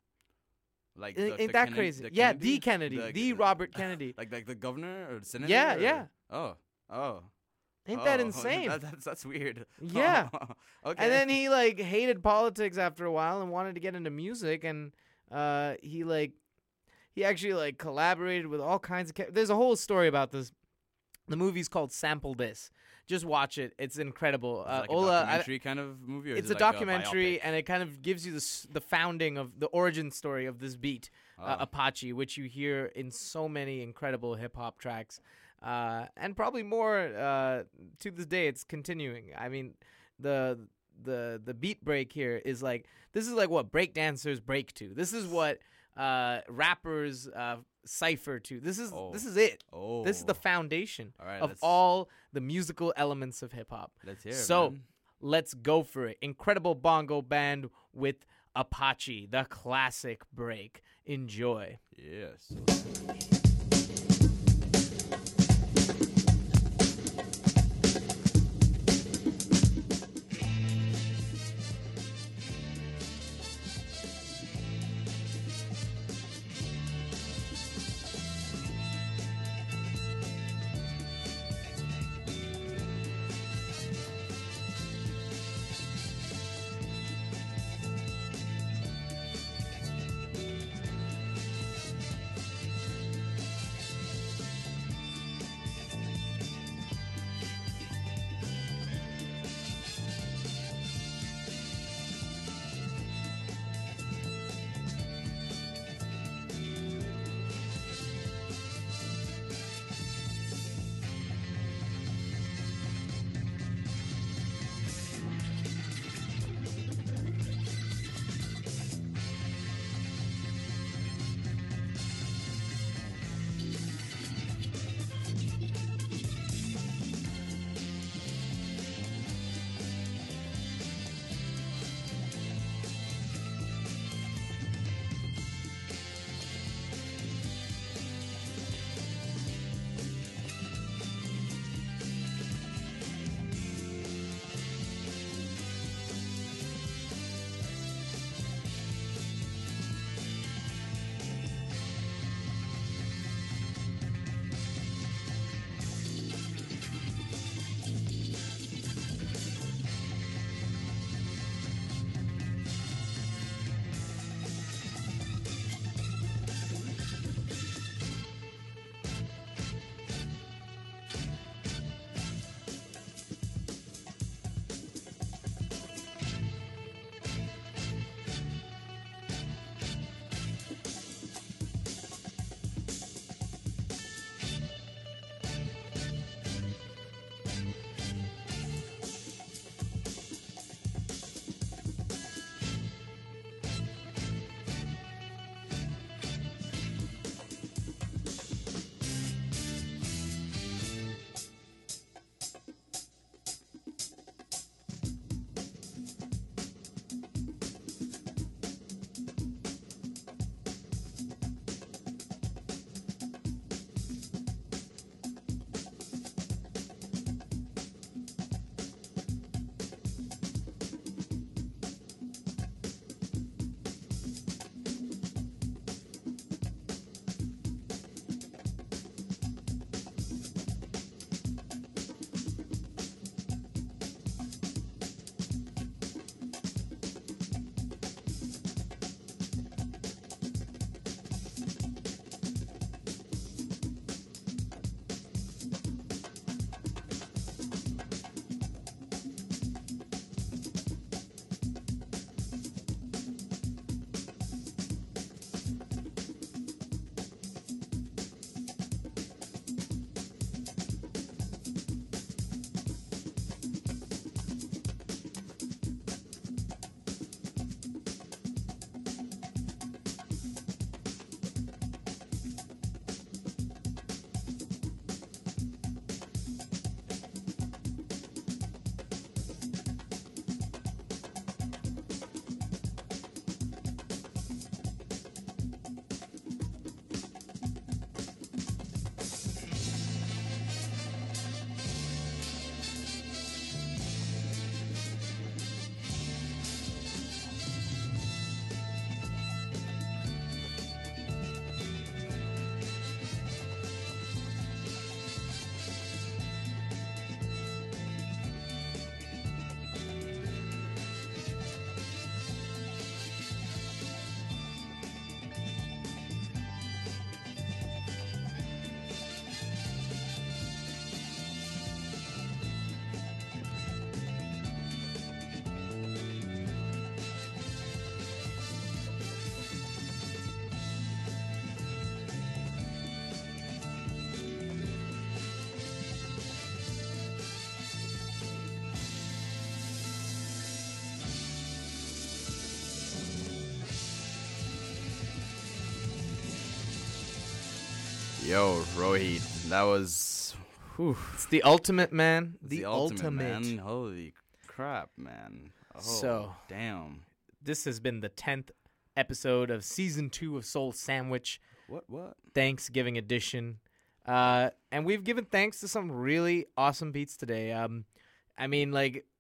Speaker 7: Like
Speaker 6: Ain't-
Speaker 7: the-
Speaker 6: ain't
Speaker 7: the
Speaker 6: that
Speaker 7: Kennedy-
Speaker 6: crazy?
Speaker 7: the
Speaker 6: Yeah, the Kennedy,
Speaker 7: The-
Speaker 6: the Robert Kennedy.
Speaker 7: Like like the governor or the senator?
Speaker 6: Yeah,
Speaker 7: or-
Speaker 6: yeah.
Speaker 7: Oh, oh.
Speaker 6: Ain't that
Speaker 7: Oh,
Speaker 6: insane?
Speaker 7: that- that's that's weird.
Speaker 6: Yeah.
Speaker 7: Okay.
Speaker 6: And then he like hated politics after a while and wanted to get into music, and uh, he like he actually like collaborated with all kinds of. Ca- There's a whole story about this. The movie's called Sample This. Just watch it. It's incredible.
Speaker 7: Is it
Speaker 6: Uh,
Speaker 7: like a
Speaker 6: Ola, I-
Speaker 7: documentary kind of movie, or is
Speaker 6: it's
Speaker 7: it
Speaker 6: a
Speaker 7: like
Speaker 6: documentary,
Speaker 7: biopic?
Speaker 6: and it kind of gives you the s- the founding of the origin story of this beat, uh,
Speaker 7: Oh.
Speaker 6: Apache, which you hear in so many incredible hip hop tracks, uh, and probably more uh, to this day. It's continuing. I mean, the the the beat break here is like this is like what break dancers break to. This is what uh, rappers uh, cipher to. This is
Speaker 7: Oh.
Speaker 6: this is it.
Speaker 7: Oh.
Speaker 6: This is the foundation
Speaker 7: All right,
Speaker 6: of
Speaker 7: let's-
Speaker 6: all the musical elements of hip hop.
Speaker 7: Let's hear it,
Speaker 6: So
Speaker 7: man.
Speaker 6: let's go for it. Incredible bongo band with Apache, the classic break. Enjoy.
Speaker 7: Yes.
Speaker 16: Thank
Speaker 7: Yo, Rohit, that was.
Speaker 6: Whew, it's the ultimate, man.
Speaker 7: The,
Speaker 6: The,
Speaker 7: ultimate,
Speaker 6: ultimate.
Speaker 7: man. Holy crap, man. Oh,
Speaker 6: So-
Speaker 7: damn.
Speaker 6: This has been the tenth episode of season two of Soul Sandwich.
Speaker 7: What? What?
Speaker 6: Thanksgiving edition. Uh, and we've given thanks to some really awesome beats today. Um, I mean, like,